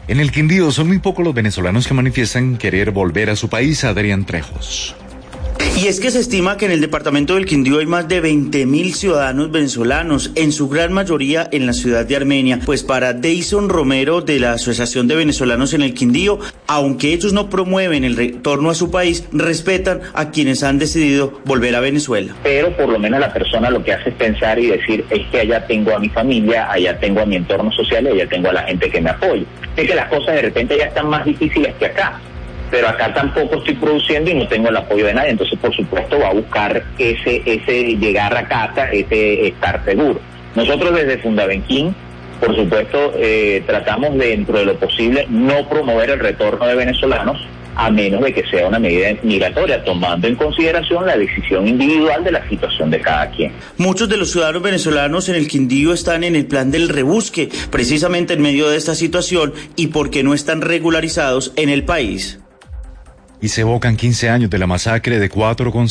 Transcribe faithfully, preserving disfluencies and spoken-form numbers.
En el Quindío son muy pocos los venezolanos que manifiestan querer volver a su país. Adrián Trejos. Y es que se estima que en el departamento del Quindío hay más de veinte mil ciudadanos venezolanos, en su gran mayoría en la ciudad de Armenia. Pues para Deison Romero de la Asociación de Venezolanos en el Quindío, aunque ellos no promueven el retorno a su país, respetan a quienes han decidido volver a Venezuela. Pero por lo menos la persona lo que hace es pensar y decir, es que allá tengo a mi familia, allá tengo a mi entorno social y allá tengo a la gente que me apoya. Es que las cosas de repente ya están más difíciles que acá, pero acá tampoco estoy produciendo y no tengo el apoyo de nadie, entonces por supuesto va a buscar ese ese llegar a casa, ese estar seguro. Nosotros desde Fundabenquín, por supuesto, eh, tratamos de, dentro de lo posible, no promover el retorno de venezolanos, a menos de que sea una medida migratoria, tomando en consideración la decisión individual de la situación de cada quien. Muchos de los ciudadanos venezolanos en el Quindío están en el plan del rebusque, precisamente en medio de esta situación y porque no están regularizados en el país. Y se evocan quince años de la masacre de cuatro con